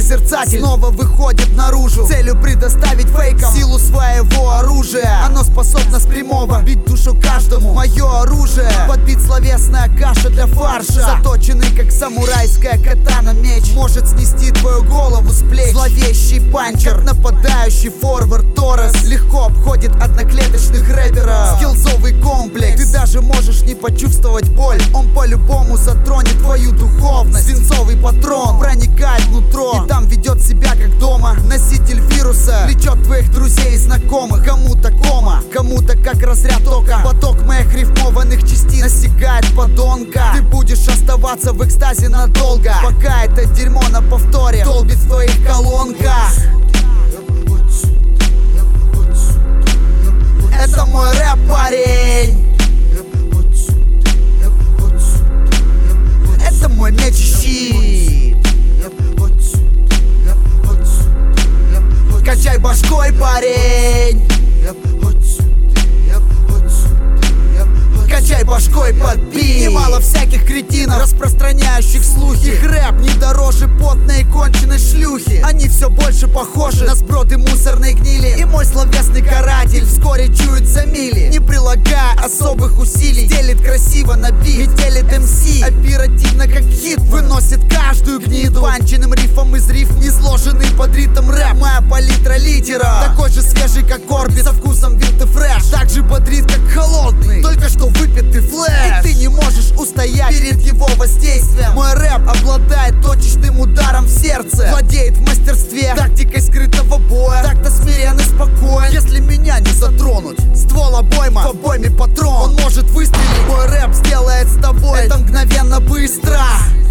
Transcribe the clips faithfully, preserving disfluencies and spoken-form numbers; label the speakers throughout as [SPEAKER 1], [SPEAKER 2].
[SPEAKER 1] созерцатель снова выходит наружу, целью предоставить фейкам силу своего оружия. Оно способно с прямого бить душу каждому. Мое оружие подбить словесная каша для фарша, заточенный как самурайская катана меч может снести твою голову с плеч. Зловещий панчер, нападающий форвард Торрес легко обходит одноклеточных рэперов. Скиллзовый комплекс, ты даже можешь не почувствовать боль, он по-любому затронет твою духовность. Свинцовый патрон проникает внутрь и там ведет себя как дома. Носитель вируса влечет твоих друзей и знакомых. Кому-то кома, кому-то как разряд тока. Поток моих рифмованных частиц настигает подонка. Ты будешь оставаться в экстазе надолго, пока это дерьмо на повторе долбит в твоих колонках. Это мой рэп, парень. Это мой меч и щит. Качай башкой, парень. Качай башкой под бит. Немало всяких кретинов, распространяющих слухи. Их рэп не дороже потной и конченой шлюхи. Они все больше похожи на сброды мусорной гнили. И мой словесный каратель вскоре чует за мили, не прилагая особых усилий. Делит красиво на бит, метелит эм си оперативно как хит, выносит каждую гниду панченным рифом из риф, не сложенный под ритм рэп. Моя палитра литера такой же свежий как орбит, со вкусом винты фреш, так же бодрит как холодный, только что выпитый флэш. И ты не можешь устоять перед его воздействием. Мой рэп обладает точечным ударом в сердце, владеет в мастерстве тактикой скрытого боя. Так-то смирен и спокоен, если меня не затронуть. Ствол обойма, в обойме патрон, он может выстрелить. Мой рэп сделает с тобой это мгновенно быстро.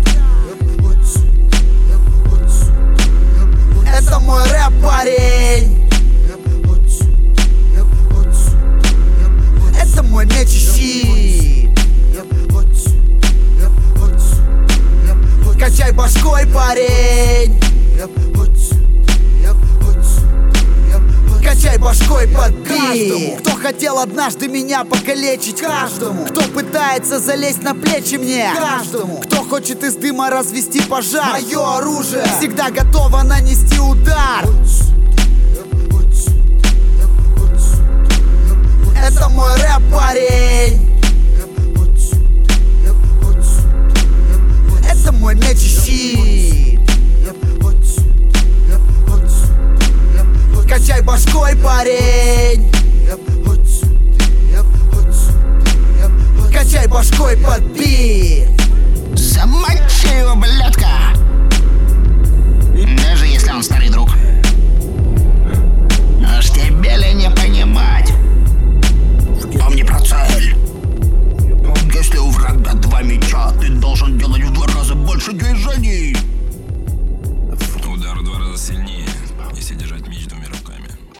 [SPEAKER 1] Это мой рэп, парень. Это мой меч и щит. Качай башкой, парень. Качай башкой под бит. Кто хотел однажды меня покалечить, каждому. Кто пытается залезть на плечи мне, каждому. Кто хочет из дыма развести пожар, мое оружие всегда готово нанести удар. Это мой рэп, парень. Это мой меч и щит. Качай башкой, парень. Качай башкой под бит.